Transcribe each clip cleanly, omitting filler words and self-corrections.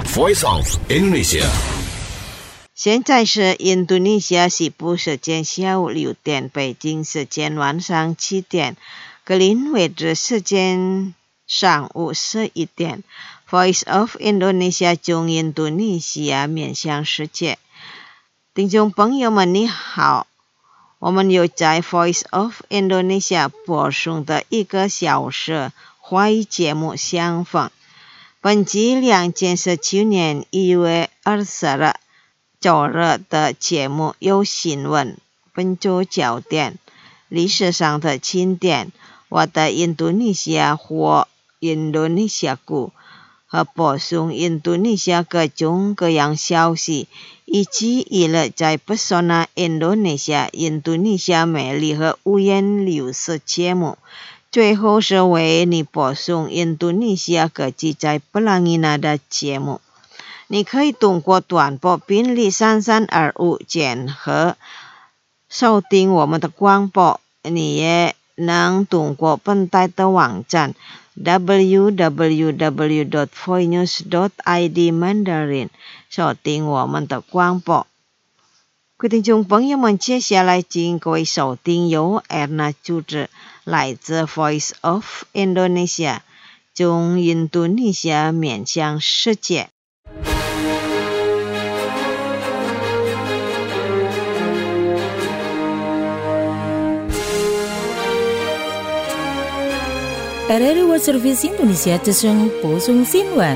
Voice of Indonesia。 现在是印度尼西亚西部时间下午6点，北京时间晚上7点，格林威治时间上午11点。Voice of Indonesia 从印度尼西亚面向世界。听众朋友们你好，我们又在 Voice of Indonesia 播送的1个小时华语节目相逢。本集2017年1月20日周日的节目有新闻、本周焦点、历史上的经典、我的印度尼西亚或印度尼西亚故和播送印度尼西亚各种各样消息，以及娱乐在 Pesona Indonesia 印度尼西亚美丽和五颜六色节目。最后是为你播送印度尼西亚各地在Pelangi的节目。你可以通过短波频率3325键和收听我们的广播，你也能通过本台的网站 www.voinews.id Mandarin 收听我们的广播。各位听众朋友们，接下来请各位收听由 Erna 主持，来自 Voice of Indonesia 从印度尼西亚面向世界。 RRI World Service Indonesia 之声播送新闻。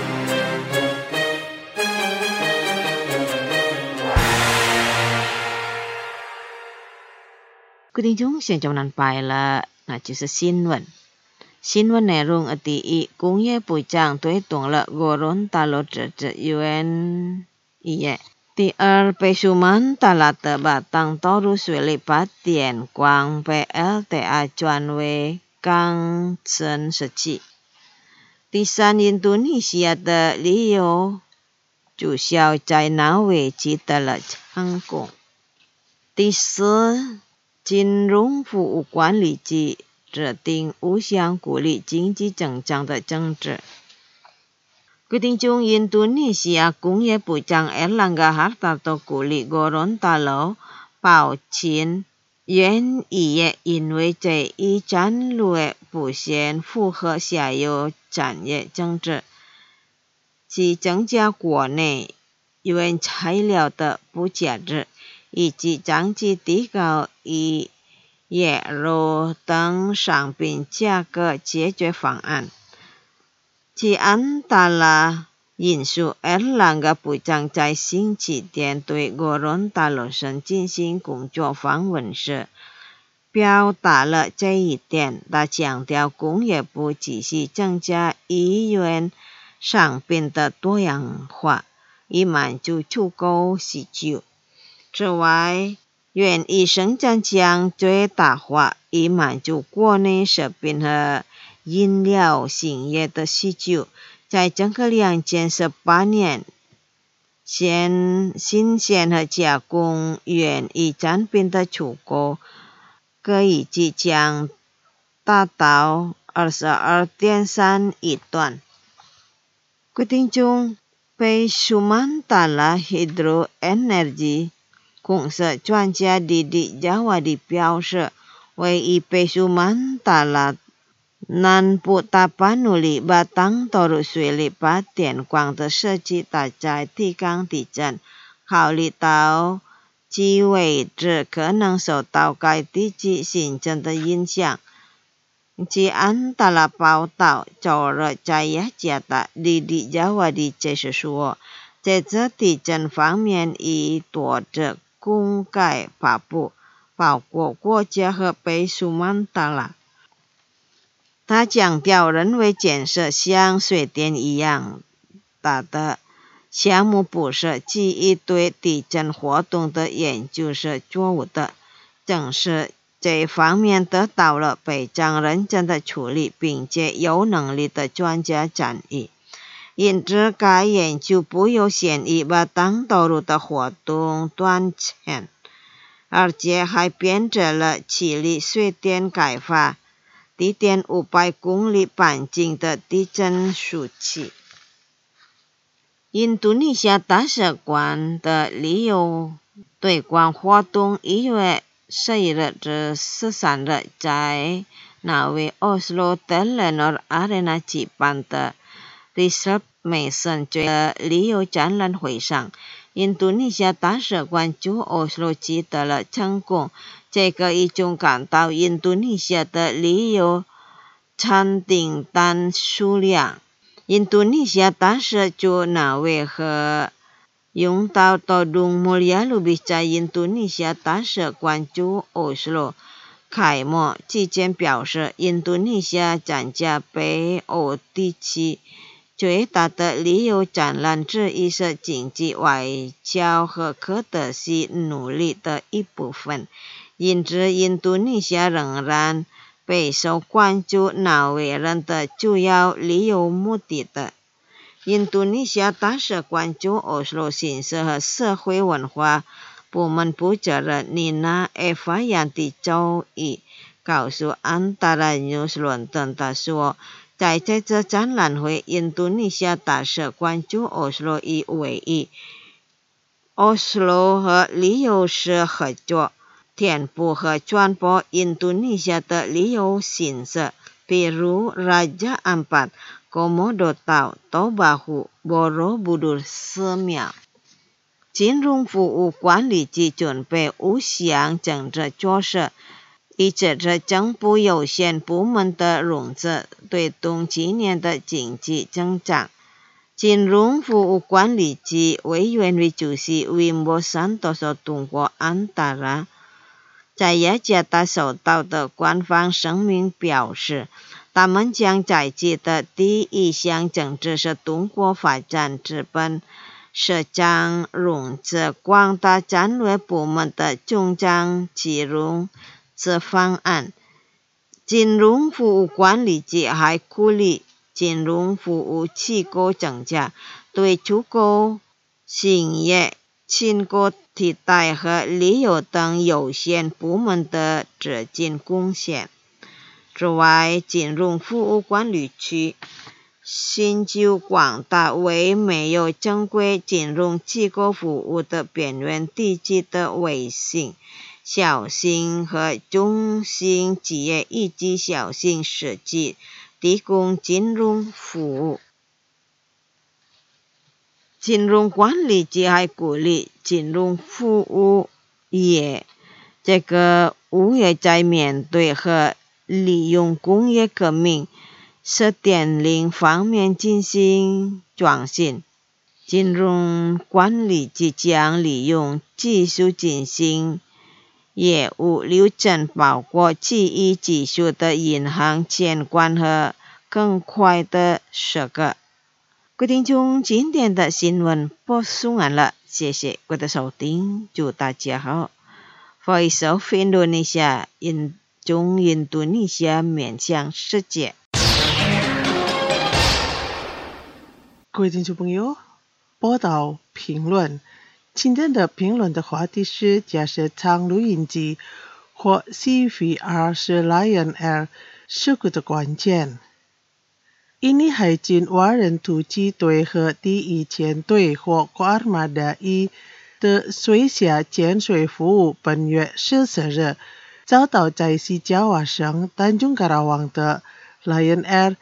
各位听众，现在我们来了，那就是新闻。新闻内容第一，工业部长推动了Gorontalo自治UNEA。第二，Pesuman Talat Batang Toru Sulit Patien Quang PLTA 转为刚正时期。第三，印度尼西亚的旅游促销在那位取得了成功。第四，金融服务管理局制定5项鼓励经济增长的政策。各位听众，印度尼西亚工业部长 Erlangga Hartarto 鼓励 Gorontalo 保持原业，因为这一战略不先符合下游产业政策，其增加国内原材料的附加值，以及长期提高以野肉等商品价格解决方案。其antara因素 Erlangga 部长在星期天对 Gorontalo 省进行工作访问时表达了这一点。他强调工业部继续增加原商品的多样化，以满足出口需求。此外，园艺生产将最大化，以满足国内食品和饮料行业的需求。在整个2018年，新鲜和加工园艺产品的出口可以即将达到 22.3 亿吨。各位听众，Pesuman Talat Hidroenergy 公司专家 Didi Jawadi 表示，为以 Pesuman Talat Nanpu Tapanuli Batang Toru Sulit Patien Quang 的设计大在提纲地震，考虑到其位置可能受到该地区行政的影响。其antara报道周日在雅加达 Didi Jawadi 解释说，在这地震方面已多次公开发布，包括国家和Pesuman Talat。他强调，人为建设像水电一样大的项目不是基于对地震活动的研究是错误的，正是这方面得到了非常认真的处理并且有能力的专家参与。因此，该研究不优先于Batang Toru的活动短浅，而且还编制了其离水电开发地点500公里半径的地震数据。 印度尼西亚大使馆的旅游推广活动1月11日至13日在挪威奥斯陆的Telenor Arena举办的 Reserve Mason 旅游展览会上，印度尼西亚大使馆驻奥斯陆取得了成功，这个已经感到印度尼西亚的旅游餐订单数量。印度尼西亚大使驻挪威和拥导Todung Mulya Lubis 在印度尼西亚大使馆驻奥斯陆开幕期间表示，印度尼西亚参加北欧地区最大的旅游展览之一是经济外交和可持续努力的一部分，因此印度尼西亚仍然备受关注挪威人的主要旅游目的地。印度尼西亚大使馆驻奥斯陆新社和社会文化部门负责人Nina Evayanti周一告诉安达拉 News 伦敦的说，在这次展览会，印度尼西亚大使馆驻奥斯陆以为以奥斯陆和旅游师合作，填补和传播印度尼西亚的旅游形式，比如 Raja Ampat、Komodo 岛、多巴湖、Borobudur 寺庙。金融服务管理局准备5项政策措施，以支持政府有限部门的融资，推动今年的经济增长。金融服务管理局委员会主席 Wimbo Santoso 通过安达拉在雅加达收到的官方声明表示，他们将采取的第一项政策是通过发展资本市场融资广大战略部门的中长期融资方案。金融服务管理局还鼓励金融服务机构增加对出口、兴业、轻工替代和旅游等有限部门的资金贡献。此外，金融服务管理局寻求广大为没有正规金融机构服务的边缘地区的微型、小型和中型企业以及小型社区提供金融服务。金融管理局还鼓励金融服务业这个物业在面对和利用工业革命4.0方面进行创新。金融管理局将利用技术进行业务流程，包括记忆技术的银行监管和更快的设计。各位听众，今天的新闻播送完了，谢谢各位的收听，祝大家好。Voice of Indonesia 中印度尼西亚面向世界。 各位听众朋友，报道评论，今天的评论的话题是假设舱录音机或 CVR 是 Lion Air 事故的关键。印尼海军华人突击队和第一舰队或 Armada 1的水下潜水服务本月14日遭到在西爪哇省丹中卡拉旺的 Lion Air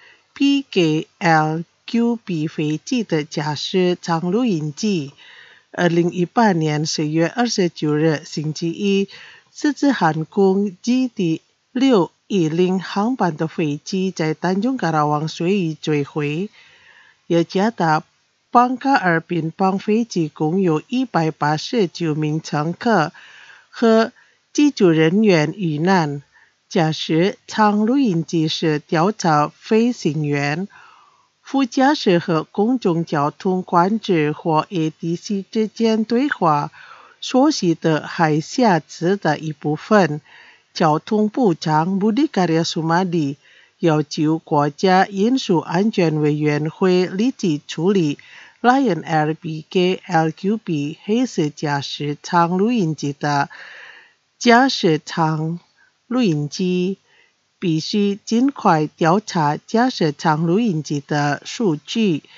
PKLQB 飞机的驾驶舱录音机。2018年10月29日星期一，这支航空 GD610 航班的飞机在丹中卡拉旺水域坠毁。雅加达邦卡尔宾邦飞机共有189名乘客和机组人员遇难，驾驶舱录音机是调查飞行员、副驾驶和公众交通管制或 ATC 之间对话所需的海下词的一部分。交通部长 Budi Karya Sumadi 要求国家运输安全委员会立即处理 Lion Air PKLQB 黑色驾驶舱录音机的驾驶舱录音机，必须尽快调查驾驶舱录音机的数据，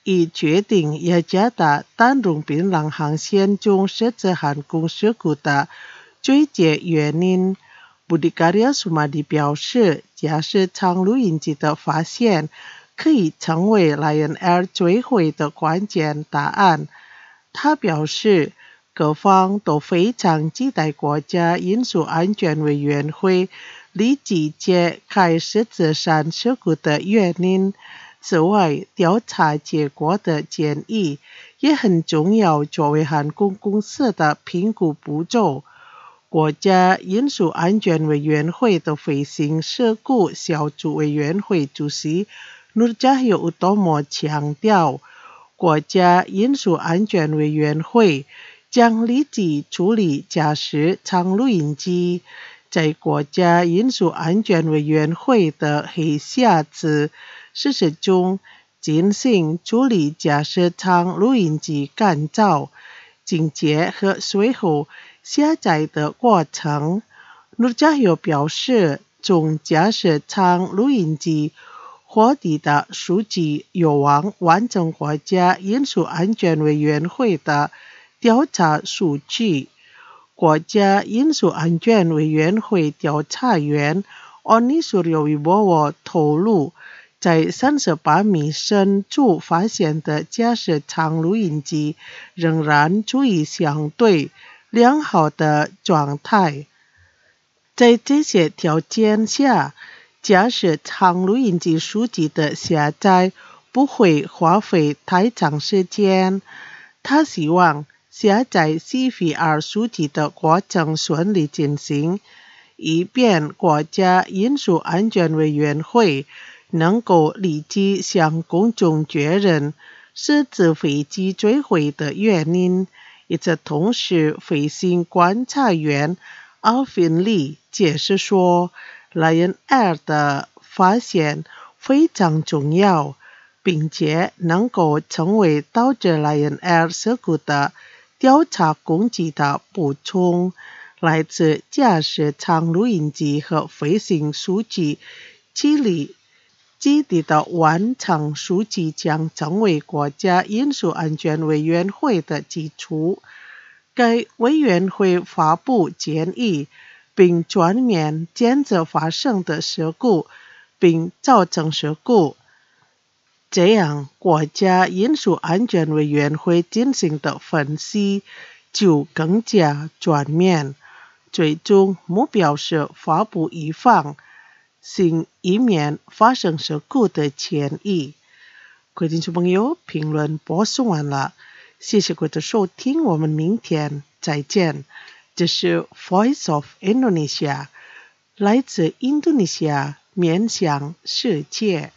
已决定雅加达丹戎槟榔航线中设置航空事故的最佳原因。布迪加利亚苏马蒂表示，假设舱录音机的发现可以成为 Lion Air 坠毁的关键答案。他表示，各方都非常期待国家运输安全委员会立即揭开实质上事故的原因。此外，调查结果的建议也很重要，作为航空公司的评估步骤。国家运输安全委员会的飞行事故小组委员会主席努加尤乌多莫强调，国家运输安全委员会将立即处理驾驶舱录音机。在国家运输安全委员会的黑匣子事实中进行处理驾驶舱录音机干燥、清洁和随后下载的过程。努加尤表示，从驾驶舱录音机获得的数据有望完成国家运输安全委员会的调查数据。国家运输安全委员会调查员安妮苏尤维波沃透露，在38米深处发现的驾驶舱录音机仍然处于相对良好的状态。在这些条件下，驾驶舱录音机数据的下载不会花费太长时间。他希望下载 CVR 数据的过程顺利进行，以便国家运输安全委员会能够立即向公众确认是指飞机坠毁的原因。与此同时，飞行观察员奥芬利解释说， Lion Air 的发现非常重要，并且能够成为导致 Lion Air 事故的调查工具的补充。来自驾驶舱录音机和飞行数据基地的完整数据将成为国家运输安全委员会的基础。该委员会发布建议，并全面检测发生的事故并造成事故。这样，国家运输安全委员会进行的分析就更加全面。最终目标是发布预防以免发生事故的建议。各位听众朋友，评论播送完了，谢谢各位的收听，我们明天再见。这是 Voice of Indonesia， 来自印度尼西亚，面向世界。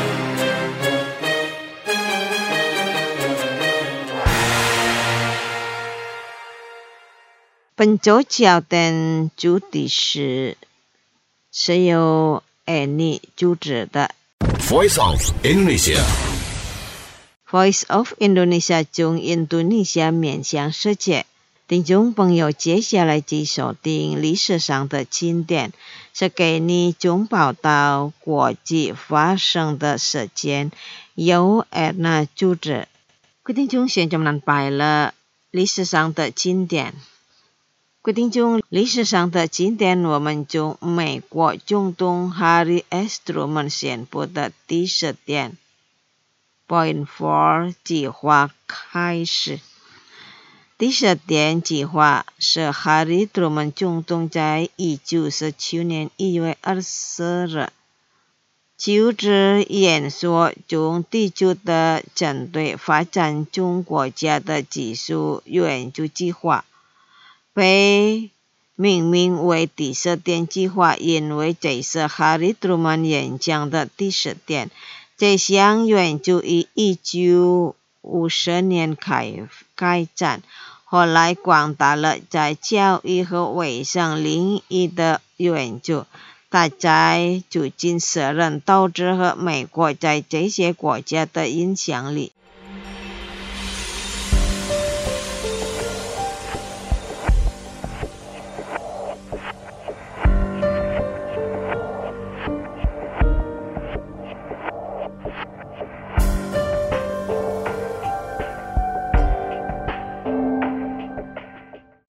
本周焦点主题是由Annie主持的 Voice of Indonesia。 Voice of Indonesia 中印度尼西亚面向世界。听众朋友，接下来继续收听历史上的经典，是给你中报道国际发生的事件，由Anna主持。各位听众，现在我们来了历史上的经典。各位听众，历史上的经典，我们从美国总统 Harry S. Truman 宣布的第10点 Point 4计划开始。第10点计划是 Harry Truman 总统在1917年1月24日就职演说中提出的针对发展中国家的技术援助计划，被命名为第10点计划，因为这是 Harry Truman 演讲的第10点。这项援助于1950年开展，后来广大了在教育和卫生领域的援助。他在促进私人投资和美国在这些国家的影响力。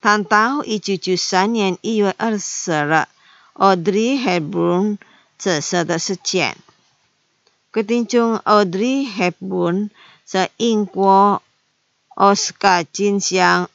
tháng 8 1993年1月20日 Audrey Hepburn 紫色的事件。決定中 Audrey Hepburn 在英國奧斯卡金像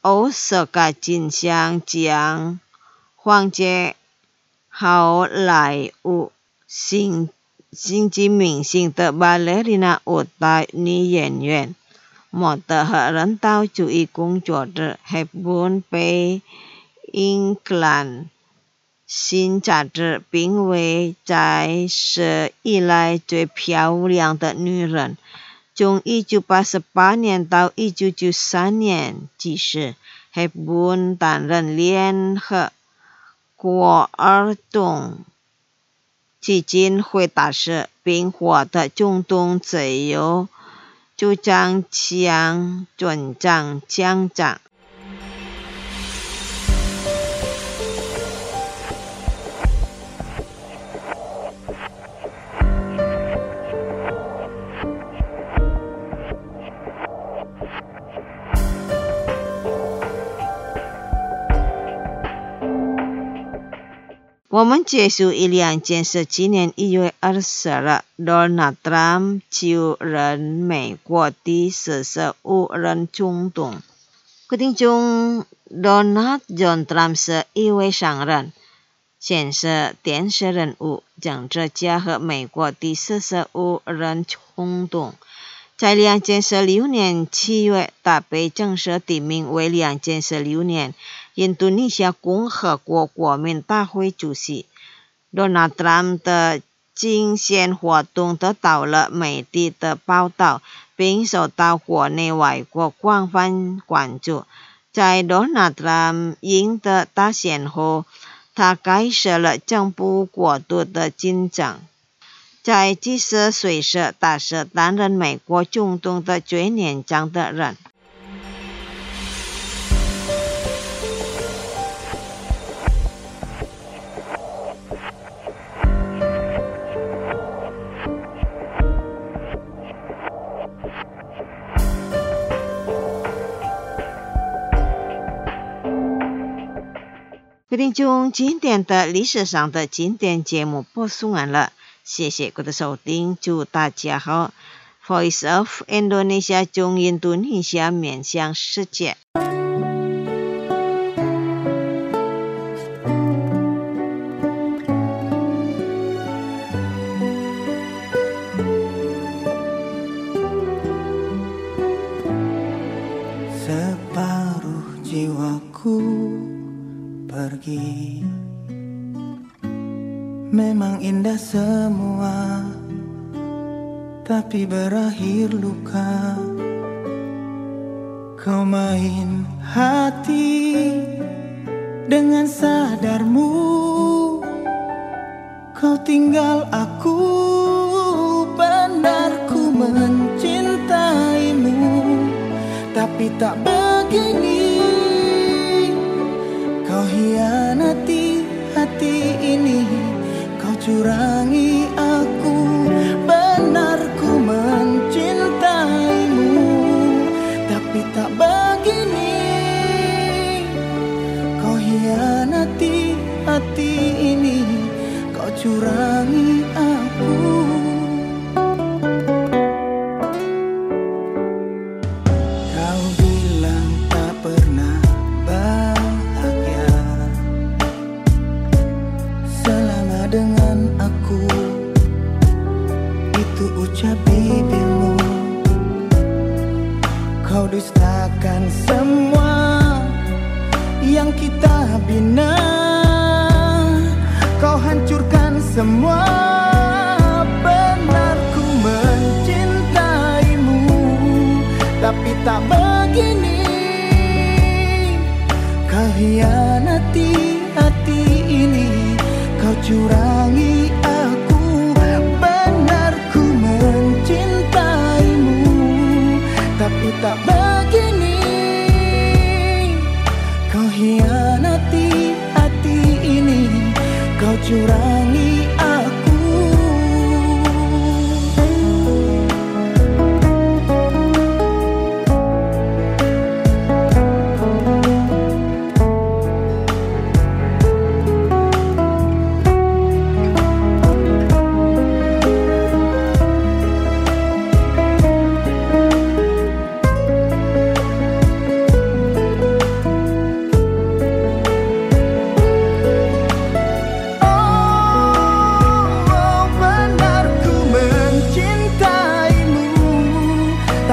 獎頒給後來無星級明星的芭蕾舞舞蹈女演員。模特和人道主義工作者 Hepburn 被英格蘭新雜誌評為在世以來最漂亮的女人。從1988年到1993年期間 Hepburn 擔任聯合國兒童基金會大使，並獲得中東自由主張獎專長獎章。我們結束一兩件事。今年1月20日 Donald Trump 就任美國第45任總統。決定中 Donald John Trump 是一位商人、現實電視人物、政治家和美國第45任總統。在2016年7月，他被正式提名為2016年印度尼西亞共和國國民大會主席。Donald Trump 的競選活動得到了媒體的報道，並受到國內外國廣泛關注。在 Donald Trump 贏得大選後，他開始了政府過渡的進程。在70歲時，他是擔任美國總統的最年長的人。決定中今天的歷史上的經典節目播送完了，謝謝各位的收聽，祝大家好。Voice of Indonesia 從印度尼西亞面向世界。 Separuh jiwaku pergi, memang indah semua, tapi berakhir luka. Kau main hati dengan sadarmu, kau tinggal aku, benar ku mencintaimu, tapi tak begini. Kau hianati hati ini, kau curangi aku, benar ku mencintaimu, tapi tak begini. Kau hianati hati ini, kau curangi aku. Kau bilang tak pernah dengan aku, itu ucap bibirmu. Kau dustakan semua yang kita bina, kau hancurkan semua. Benar ku mencintaimu, tapi tak begini. Kau hianati hati ini, kau curangi aku, benar ku mencintaimu, tapi tak begini. Kau hianati hati ini, kau curangi aku.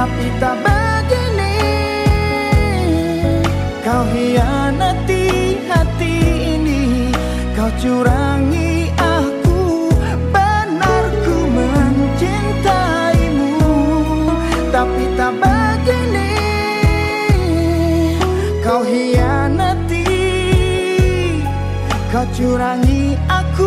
Tapi tak begini, kau hianati hati ini, kau curangi aku. Benar ku mencintaimu, tapi tak begini, kau hianati, kau curangi aku.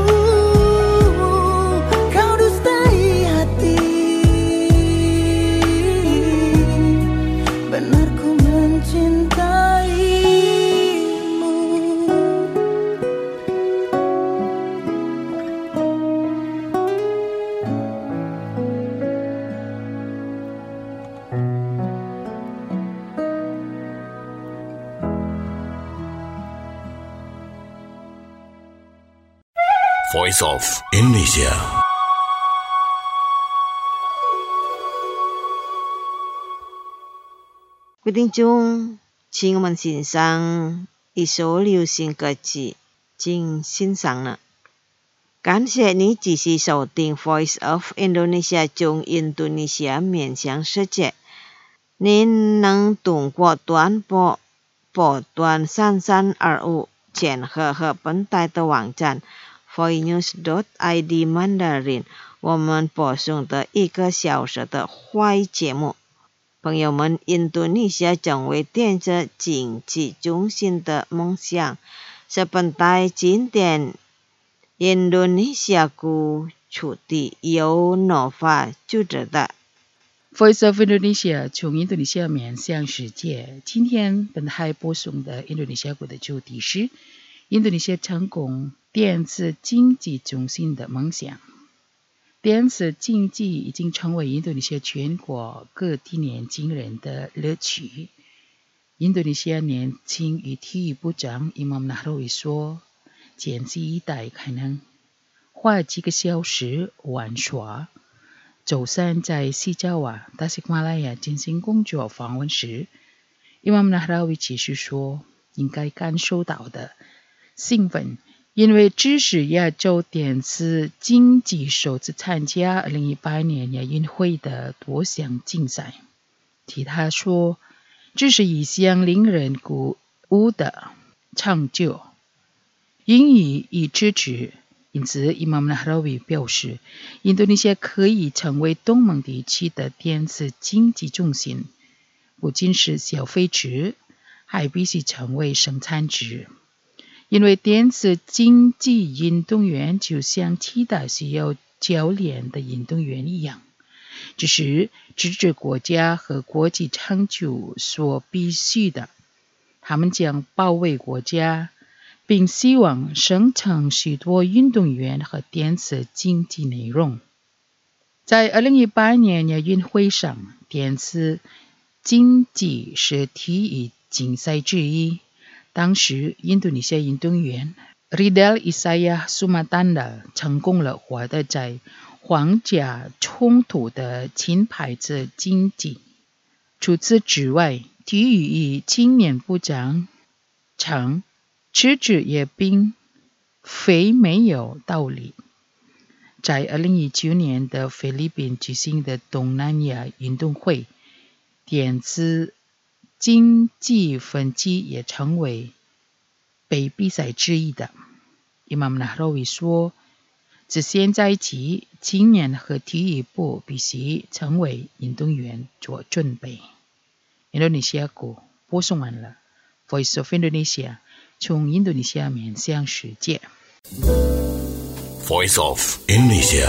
Voice of Indonesia. quyết定中，请我们欣赏一首流行歌曲，请欣赏了。感谢你继续收听 Voice of Indonesia 中印度尼西亚面向世界。您能通过短波波段3325前和本台的网站 voinews.id Mandarin 我们播送的1个小时的华语节目。朋友们，印度尼西亚成为电子经济中心的梦想是本台经典印度尼西亚故主题由 Nova 主持的。 Voice of Indonesia 从印度尼西亚面向世界。今天本台播送的印度尼西亚国的主题是印度尼西亚成功电子经济中心的梦想。电子经济已经成为印度尼西亚全国各地年轻人的乐趣。印度尼西亚年轻与体育部长 Imam Nahrawi 说，前期一代可能花几个小时玩耍。周三在西爪哇、达西马拉雅进行工作访问时， Imam Nahrawi 继续说，应该感受到的兴奋，因为支持亚洲电子经济首次参加2018年亚运会的多项竞赛。替他说，这是一项令人鼓舞的成就，应予以支持。因此 Imam Nahrawi 表示，印度尼西亚可以成为东盟地区的电子经济中心，不仅是消费者，还必须成为生产者。因为电子竞技运动员就像其他需要教练的运动员一样，这是支持国家和国际成就所必须的。他们将保卫国家，并希望生成许多运动员和电子竞技内容。在2018年亚运会上，电子竞技是体育竞赛之一。当时印度尼西亚运动员 Ridal Isaiah Sumatanda 成功了获得在皇家冲突的金牌子竞技。除此之外，体育与青年部长称，支持也并非没有道理。在2019年的菲律宾举行的东南亚运动会，电子经济分级也成为被比赛之一的。Imam Nahrawi 说，自现在起，青年和体育部必须成为运动员做准备。印度尼西亚国播送完了 Voice of Indonesia 从印度尼西亚面向世界。 Voice of Indonesia。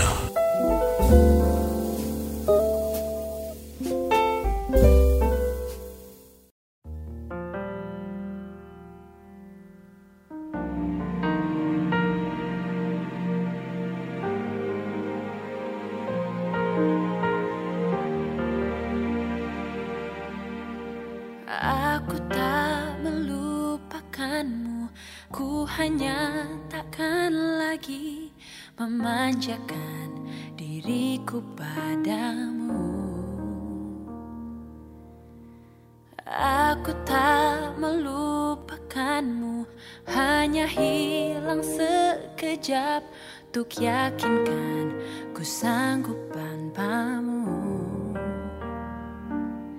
Aku tak melupakanmu, ku hanya takkan lagi memanjakan diriku padamu. Aku tak melupakanmu, hanya hilang sekejap untuk yakinkan ku sanggup tanpamu.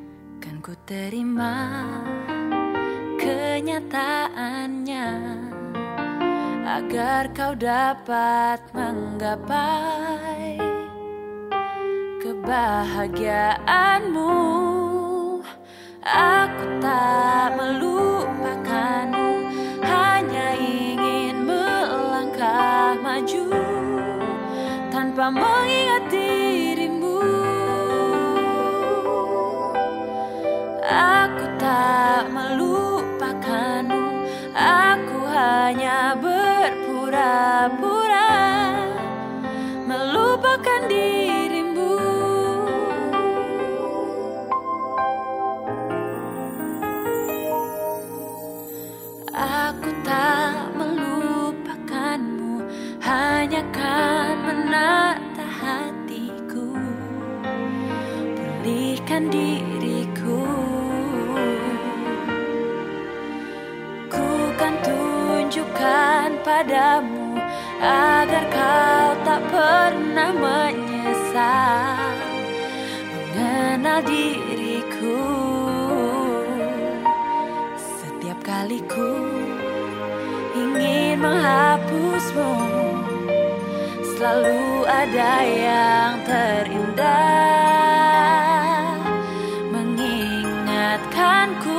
terima kenyataannya agar kau dapat menggapai kebahagiaanmu. Aku tak melupakanmu, hanya ingin melangkah maju tanpa mengingat dirimu. Aku tak melupakanmu, aku hanya berpura-pura melupakan dirimu. Aku tak melupakanmu, hanya kan menata hatiku, pulihkan diriku. Ku kan tunjukkan padamu agar kau tak pernah menyesal mengenal diriku. Setiap kali ku ingin menghapusmu, selalu ada yang terindah mengingatkanku.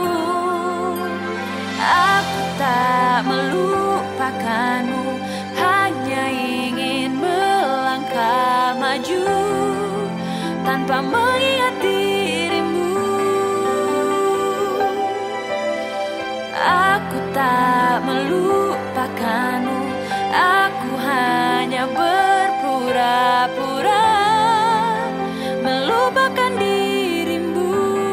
Aku tak melupakanmu, hanya ingin melangkah maju tanpa mengingat dirimu. Aku tak melupakanmu, aku hanya berpura-pura melupakan dirimu.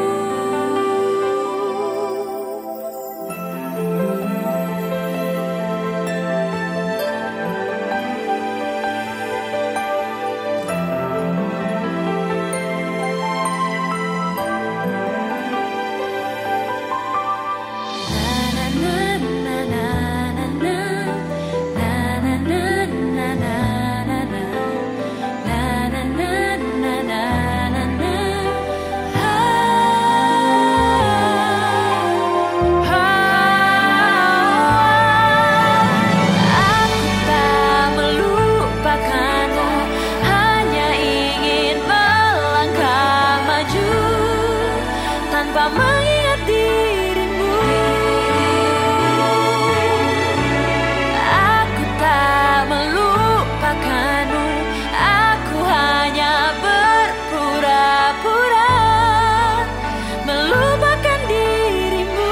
Tanpa mengingat dirimu, aku tak melupakanmu, aku hanya berpura-pura melupakan dirimu.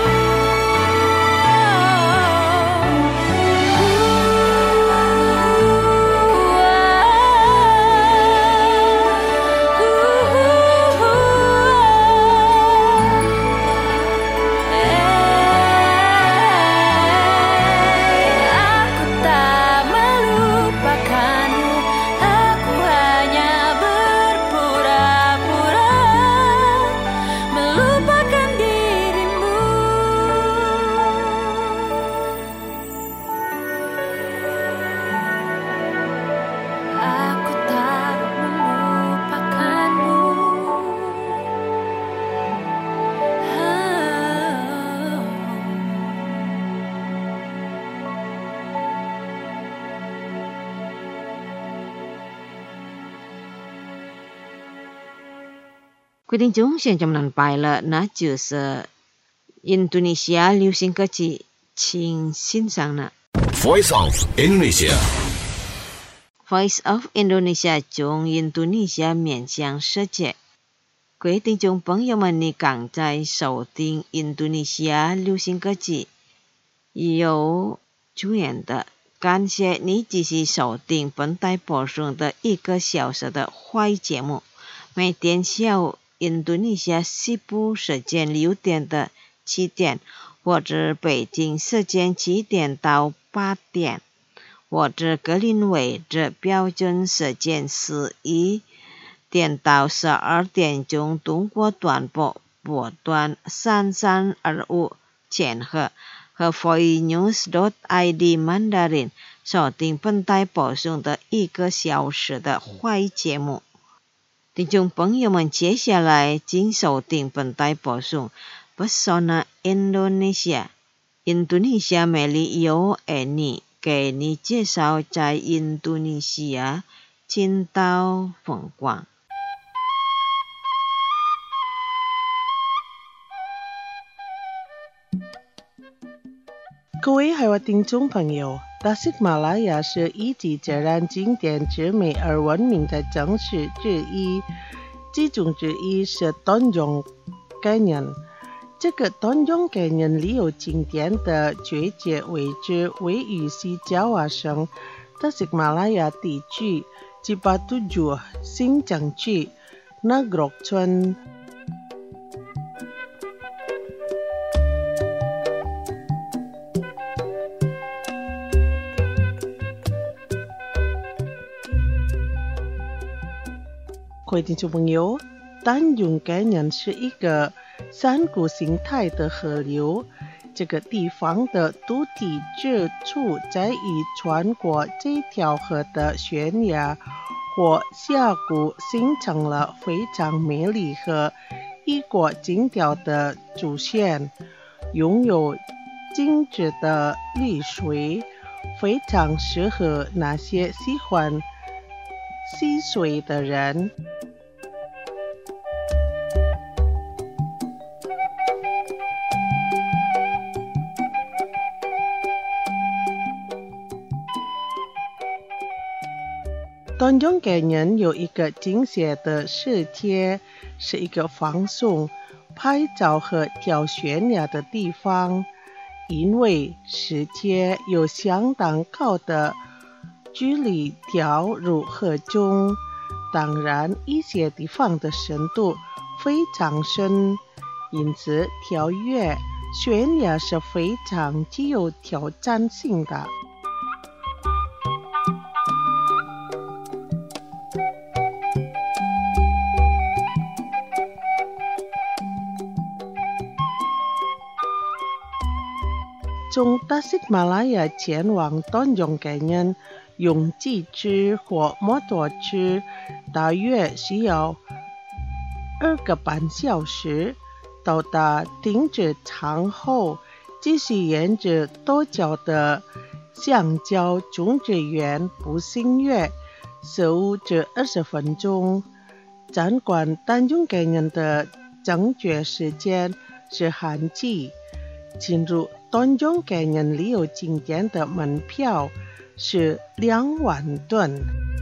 Quý thính chúng现在们拜了，那就是印度尼西亚流行歌曲，请欣赏了。 Voice of Indonesia. Voice of Indonesia 中印度尼西亚面向世界。各位听众朋友们，你刚在收听印度尼西亚流行歌曲由主演的，感谢你继续收听本台播送的1个小时的华语节目，每天下午印度尼西亚西部时间6点的7点，或者北京时间7点到8点，或者格林威治标准时间11点到12点钟通过短波波段3325千赫和 voinews.id Mandarin 收听本台播送的1个小时的华语节目。 听众朋友们，接下来请收听本台播送 Pesona Indonesia 印度尼西亚美丽由 Annie 给你介绍在印度尼西亚青岛风光。 各位海外听众朋友，达西马拉雅是一级自然景点之美而闻名的城市之一，其中之一是Tanjung Canyon。这个Tanjung Canyon里有景点的绝界位置位于西爪哇省达西马拉雅地区Cipatujuh新疆区Nagrog村。各位听众朋友，Tanjung Canyon是一个山谷形态的河流，这个地方的土地之处在于穿过这条河的悬崖或峡谷，形成了非常美丽和异国情调的主线，拥有静止的绿水，非常适合那些喜欢戏水的人。Tanjung Canyon 有一个惊险的世界，是一个放松、拍照和跳悬崖的地方，因为世界有相当高的距离跳入河中，当然一些地方的深度非常深，因此跳跃悬崖是非常具有挑战性的。从达西马拉雅前往Tanjung Canyon用机车或摩托车大约需要2个半小时，到达停车场后继续沿着陡峭的橡胶种植园步行约15至20分钟。参观Tanjung Canyon的正确时间是旱季，进入Tanjung Canyon 里有景点的门票是2万盾。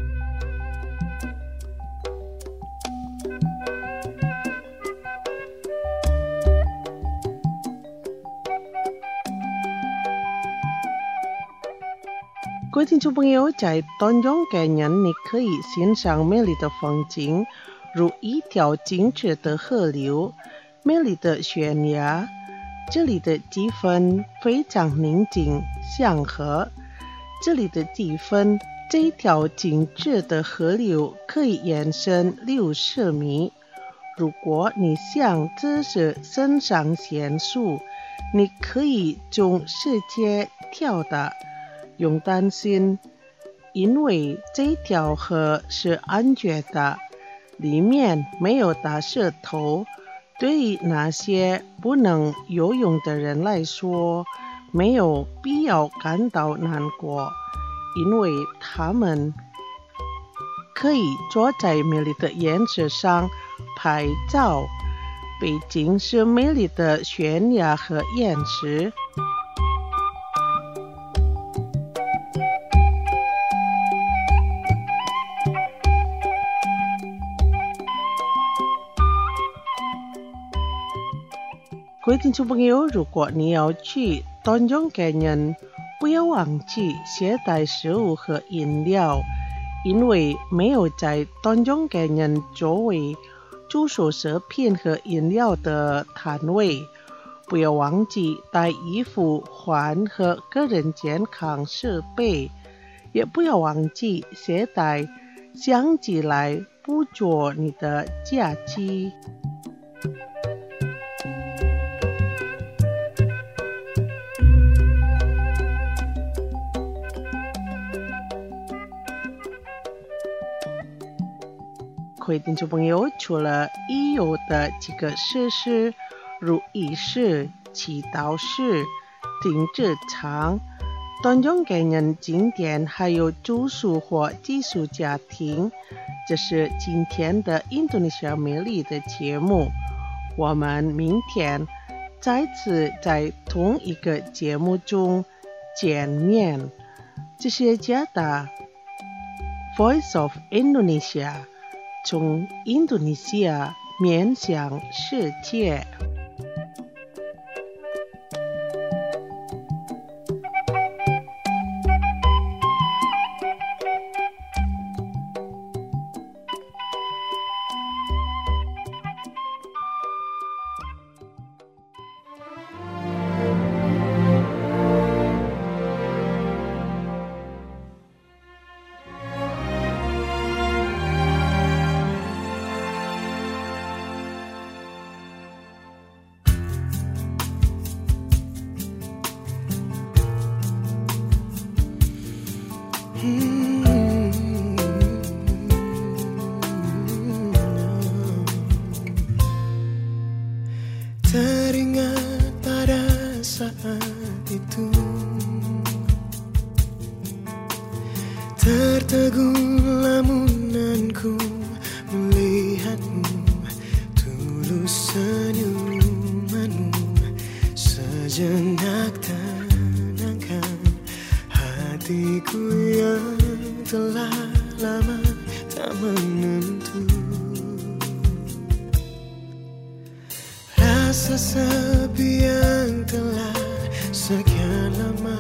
各位听众朋友，在Tanjung Canyon 你可以欣赏美丽的风景，如一条静止的河流，美丽的悬崖。这里的气氛非常宁静祥和，这里的气氛，这条静止的河流可以延伸60米。如果你想只是肾上腺素，你可以从世界跳的，不用担心，因为这条河是安全的，里面没有大石头。对于那些不能游泳的人来说，没有必要感到难过，因为他们可以坐在美丽的岩石上拍照，背景是美丽的悬崖和岩石。各位听众朋友，如果你要去Tanjung Canyon，不要忘记携带食物和饮料，因为没有在Tanjung Canyon周围住宿食品和饮料的摊位。不要忘记带衣服换和个人健康设备，也不要忘记携带相机来捕捉你的假期。各各位听众朋友，除了已有的几个设施，如仪式、祈祷室、停车场、当中给人景点，还有住宿或寄宿家庭，这是今天的印度尼西亚美丽的节目。我们明天再次在同一个节目中见面。这是加达 Voice of Indonesia， 从印度尼西亚面向世界。 Teringat pada saat itu, tertegun lamunanku melihatmu, tulus senyumanmu, sejenak tenangkan hatiku yang telah lama tak menentu. Rasa sepi yang telah sekian lama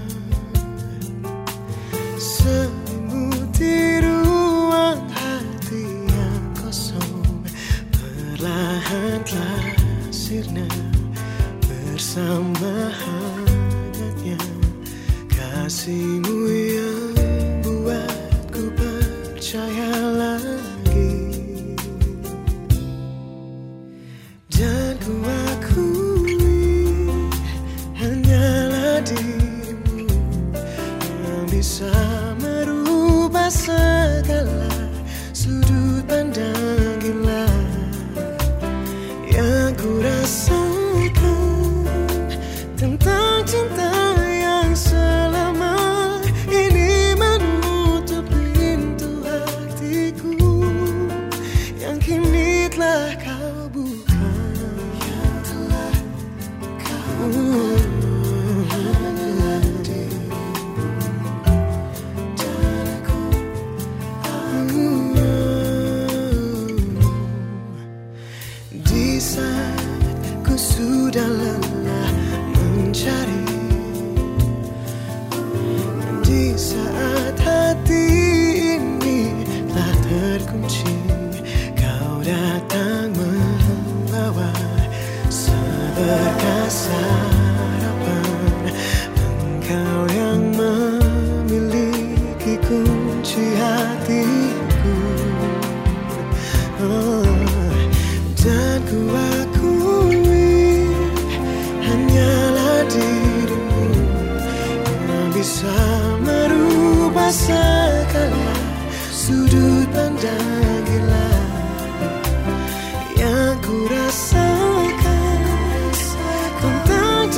selimuti ruang hati yang kosong, perlahan telah sirna bersama hangatnya kasihmu yang buatku percaya lagi. Dan ku akui hanyalah dirimu yang bisa merubah segala sudut pandang gila yang ku rasakan tentang cinta yang selama ini menutup pintu hatiku yang kini telah kau buka. Di saat ku sudah lelah mencari, di saat hati ini telah terkunci, kau datang membawa seberkas harapan. Engkau yang memiliki kunci hatiku, dan ku akui hanyalah dirimu yang bisa merubah segala sudut pandang gila yang ku rasakan tentang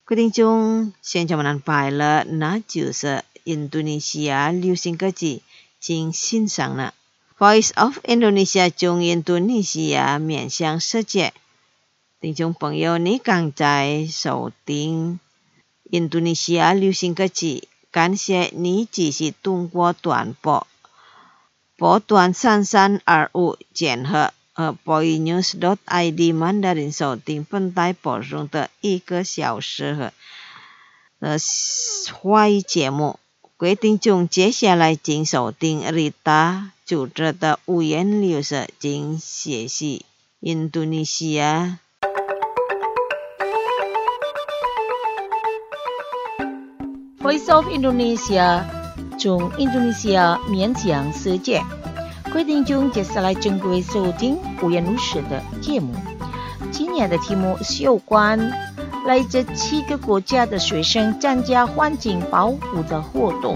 各位听众，现在我们安排了，那就是印度尼西亚流行歌曲，请欣赏了。Voice of Indonesia 中印度尼西亚面向世界，听众朋友，你刚在收听印度尼西亚流行歌曲，感谢你继续通过短波段3325减和boynews.id 曼达林收听本台播送的1个小时的华语节目。各位听众，接下来请收听 Rita 主持的五颜六色，请学习印度尼西亚。 Voice of Indonesia 中印度尼西亚面向世界。各位听众，接下来请各位收听五颜六色的节目。今年的题目是有关来自7个国家的学生参加环境保护的活动。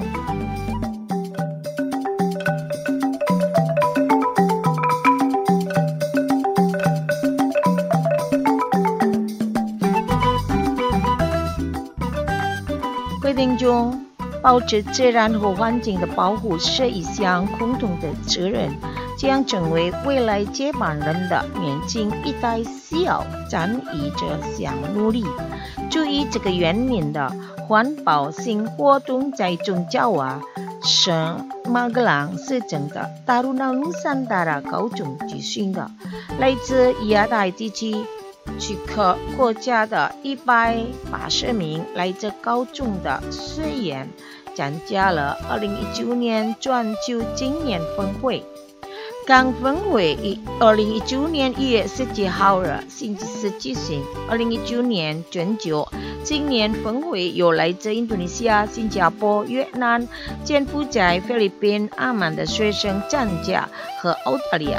各位听众，保持自然和环境的保护是一项共同的责任，将成为未来接班人的年轻一代需要参与这项努力。注意这个原因的环保性活动在中Jawa省Magelang市政的Taruna Nusantara高中举行的，来自亚太地区许可国家的180名来自高中的学员参加了2019年全球青年峰会。该峰会于2019年1月17号星期四举行。2019年全球青年峰会有来自印度尼西亚、新加坡、越南、柬埔寨、菲律宾、阿曼的学生参加和澳大利亚。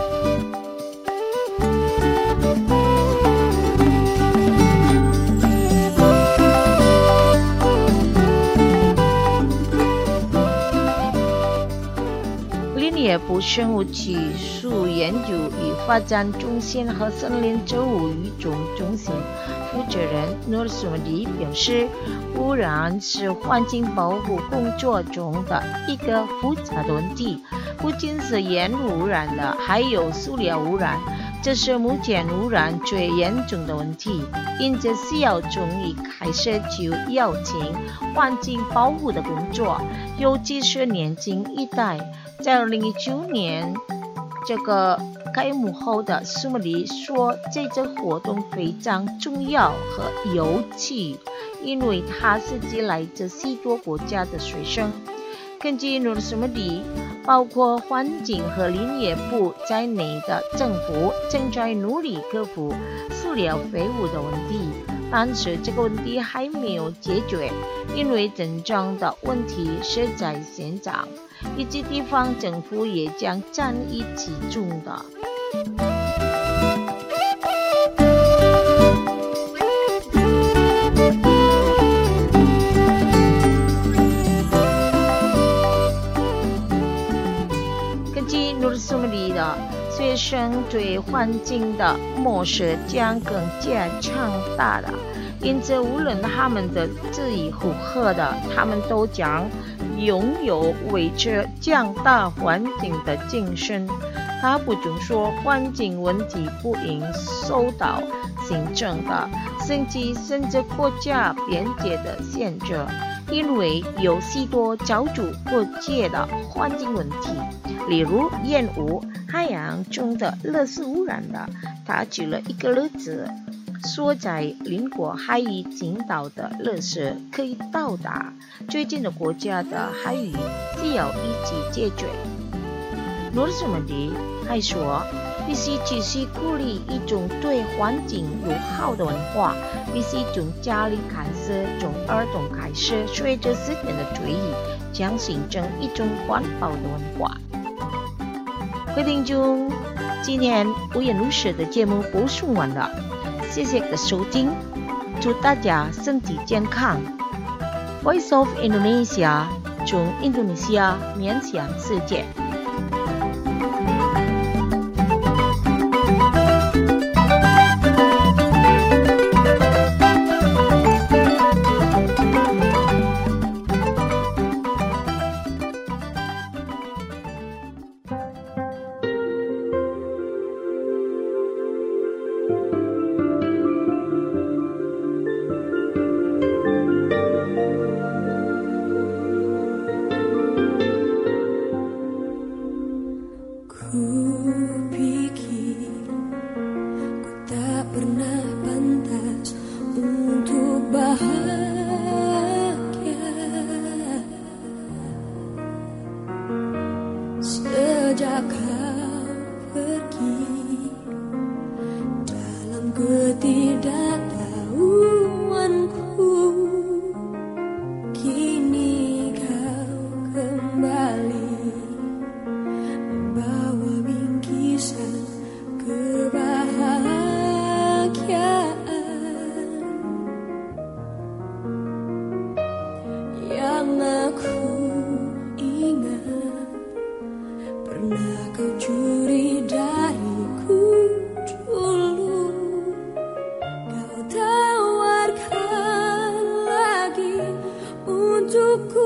林业部生物技术研究与发展中心和森林植物育种中心负责人Nur Sumadi表示，污染是环境保护工作中的一个复杂的问题，不仅是烟污染的，还有塑料污染，这是目前污染最严重的问题。因此需要从一开始就要进环境保护的工作，尤其是年轻一代。在2019年这个开幕后的苏莫里说，这次活动非常重要和有趣，因为它是集来自许多国家的学生。根据努苏莫里，包括环境和林业部在内的政府正在努力克服塑料废物的问题，但是这个问题还没有解决，因为真正的问题是在现场，以及地方政府也将参与其中的。根据努苏莫里的学生对环境的漠视将更加强大的，因此无论他们的质疑如何的，他们都将拥有维持强大环境的精神。他补充说，环境问题不应受到行政的、经济甚至国家边界的限制，因为有许多角逐国界的环境问题，例如烟雾、海洋中的垃圾污染的。他举了一个例子，说在邻国海域倾倒的垃圾可以到达最近的国家的海域，需要一起解决。努苏莫里还说，必须继续鼓励一种对环境友好的文化，必须从家里开始，从儿童开始，随着时间的推移，将形成一种环保的文化。各位听众，今天五颜六色的节目播送完了，谢谢的收听，祝大家身体健康。Voice of Indonesia 从印度尼西亚面向世界。 Kupikir ku tak pernah pantas untuk bahagia. Sejak kau pergi dalam ketidaktahuanku, kini kau kembali membawa bingkisan kebahagiaan yang aku ingat pernah kau curi dariku dulu. Kau tawarkan lagi untukku.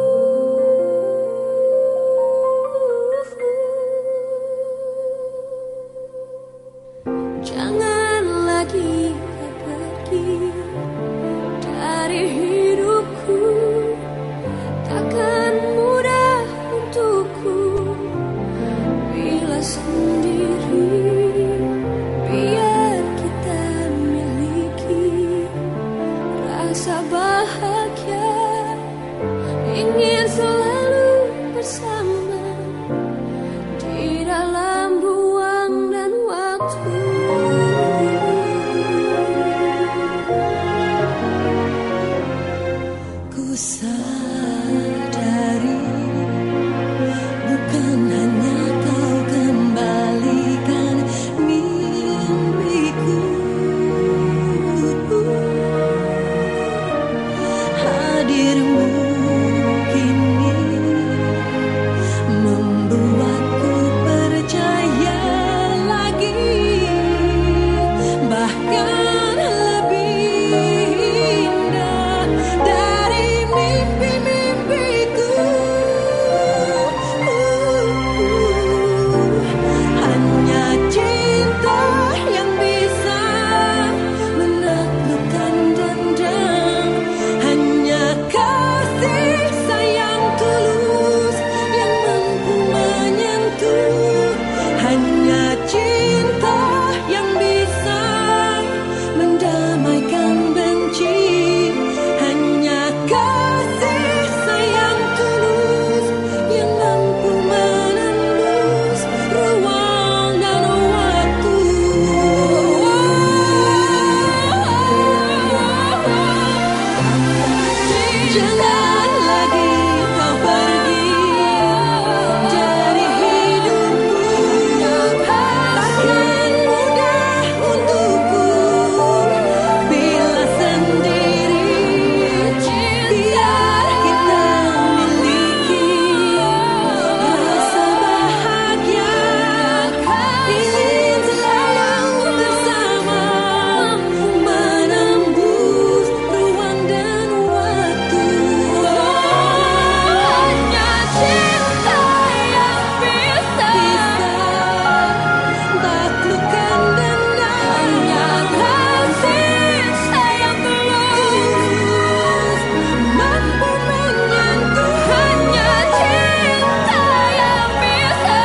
Jangan lagi kau pergi dari hidupku. Takkan mudah untukku bila sendiri. Biar kita miliki rasa bahagia, ingin selalu bersama di dalam ruang dan waktu. Ku sadari bukan hanya kau kembalikan mimpiku. Hadirmu kini membuatku percaya lagi, bahkan lebih indah dari mimpi-mimpiku. Hanya cinta yang bisa menaklukkan dendam, hanya kasih sayang tulus yang mampu menyentuh, hanya cinta yang bisa mendamaikan benci, hanya kasih sayang tulus yang mampu menembus ruang dan waktu. Jangan lagi kau pergi dari hidupku. Takkan mudah untukku bila sendiri. Biar kita miliki rasa bahagia, ingin selalu bersama menembus ruang dan waktu. Hanya cinta yang bisa taklukkan dendam, hanya kasih sayang tulus mampu menyentuh, hanya cinta yang bisa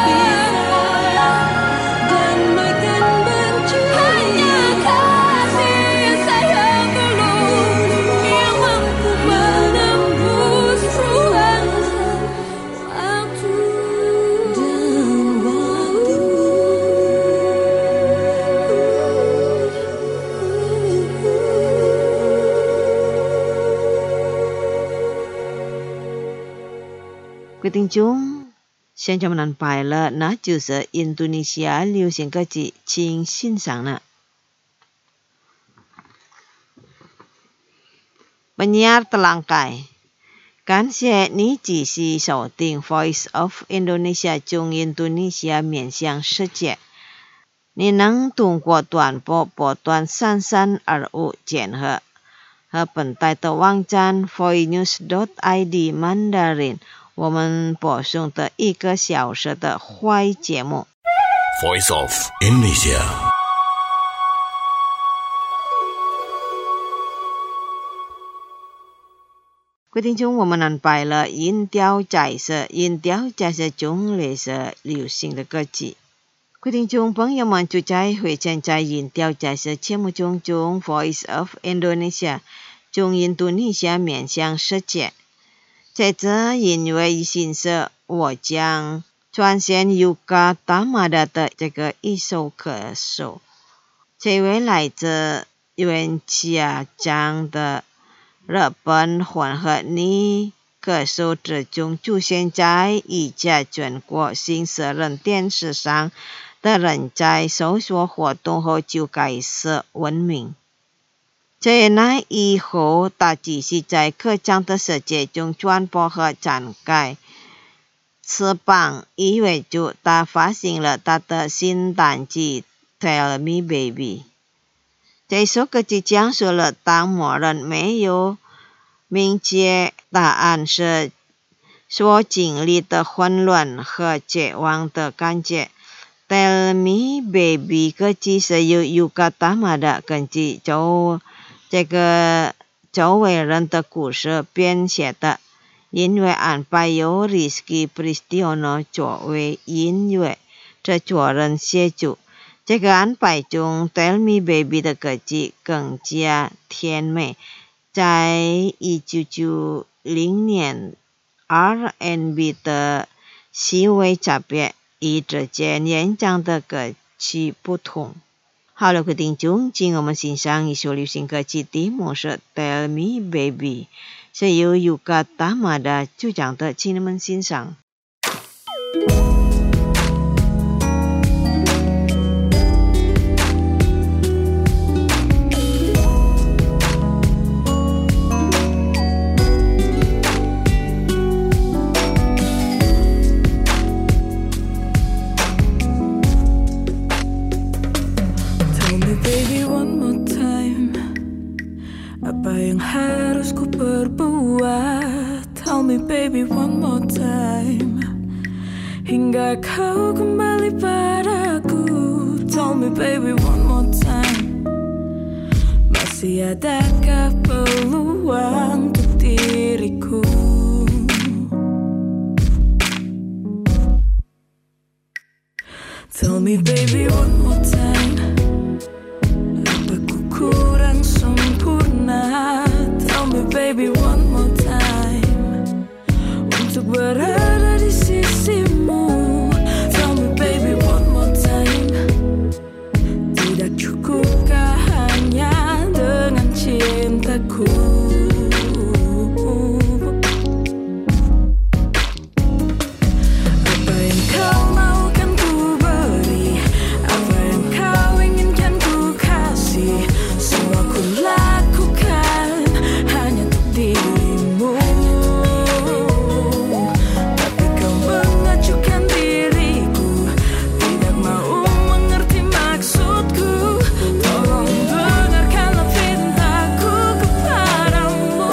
damaikan benci, hanya kasih sayang tulus yang mampu menembus ruang waktu dan waktu. Quý tín chúng,现在我们摆了，那就是印度尼西亚流行歌曲，请欣赏了。Penyiar Telangkai， 感谢你继续收听 Voice of Indonesia 中印度尼西亚面向世界。你能通过短波波段3325检核和本台的网站 voinews.id Mandarin， 我们播送的1个小时的坏节目。 Voice of Indonesia. 各位听众，我们安排了音调解释中类似流行的歌曲。各位听众朋友们，就在会在音调解释节目中 Voice of Indonesia 中印度尼西亚面向世界。在这音乐形式，我将传现 Yuka Tamada 的这个一首歌手，这位来自元气江的日本混合女歌手之中，出现在一家全国新社人电视上的人在搜索活动后就开始闻名。在那以后，他继续在歌唱的世界中传播和展开翅膀，意味着他发行了他的新单曲 Tell Me Baby。这首歌曲讲述了当某人没有明确答案时所经历的混乱和绝望的感觉。Tell Me Baby 歌曲是由 Yuka Tamada 根据这个周围人的故事编写的，音乐安排由 Rizky Pristiono 作为音乐制作人协助。这个安排中 Tell Me Baby 的歌曲更加甜美。在1990年 R&B 的细微差别与之前演唱的歌曲不同。好了，各位听众，请我们欣赏一首流行歌曲，题目是 Tell Me Baby， 是由 Yuka Tamada 主唱的，请你们欣赏。 Harus ku perbuat? Tell me baby one more time, hingga kau kembali padaku. Tell me baby one more time, masih adakah peluang untuk diriku? Tell me baby one more time, apa ku kurang sempurna? Tell me baby one more time, untuk berada di sisimu. Tell me baby one more time, tidak cukupkah hanya dengan cintaku? Apa yang kau maukan ku beri, apa yang kau inginkan ku kasih, semua ku lakukan hanya untuk dirimu. Tapi kau mengacuhkan diriku, tidak mau mengerti maksudku. Tolong dengarkanlah cintaku kepadamu.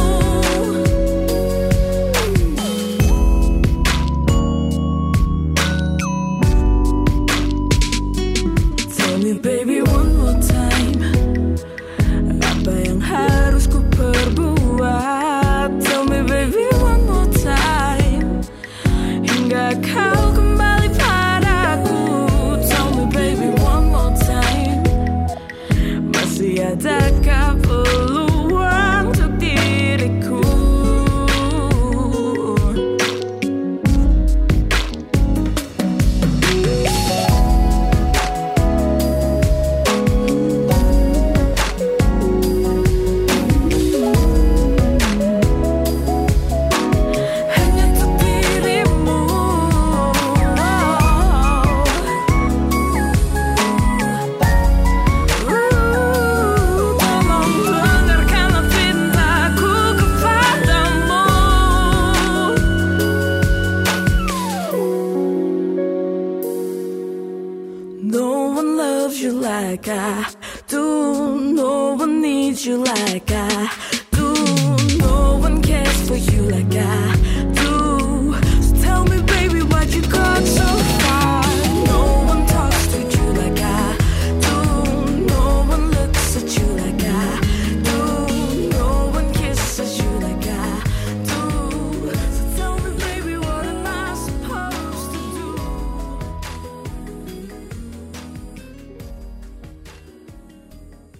Tell me baby one more time, apa yang harus ku perbuat? Tell me baby one more time, hingga kau kembali padaku. Tell me baby one more time, masih adakah peluang untuk diriku? Hanya untuk dirimu. Tolong dengarkanlah cintaku kepadamu. No one loves you like I do. No one needs you like I do. No one cares for you like I do. So tell me baby, why'd you go so far? No one talks to you like I do. No one looks at you like I do. No one kisses you like I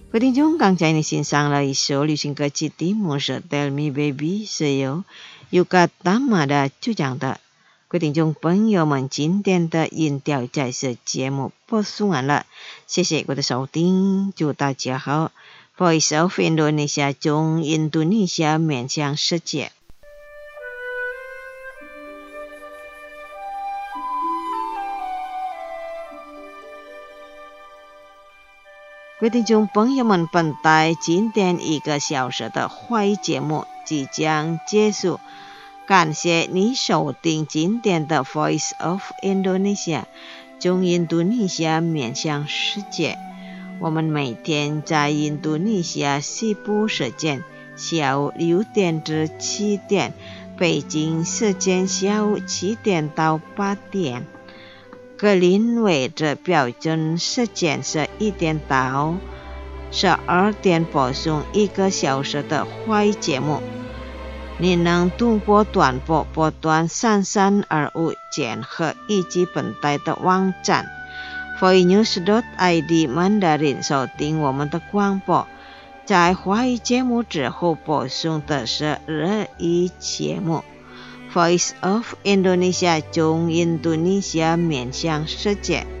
各位听众，刚才你欣赏了一首流行歌曲题目是 Tell Me Baby 是由 Yuka Tamada 主讲的。各位听众朋友们，今天的音调在这节目播送完了，谢谢各位的收听，祝大家好。Voice of Indonesia 从印度尼西亚面向世界。各位听众朋友们，本台今天1个小时的华语节目即将结束，感谢你收听今天的 Voice of Indonesia 从印度尼西亚面向世界。我们每天在印度尼西亚西部时间下午6点至7点，北京时间下午7点到8点。格林威治标准时间是1点到12点播送1个小时的华语节目。你能通过短波波段3325键和以及本台的网站 voinews.id Mandarin 收听我们的广播。在华语节目之后播送的是日语节目。Voice of Indonesia 从印度尼西亚面向世界。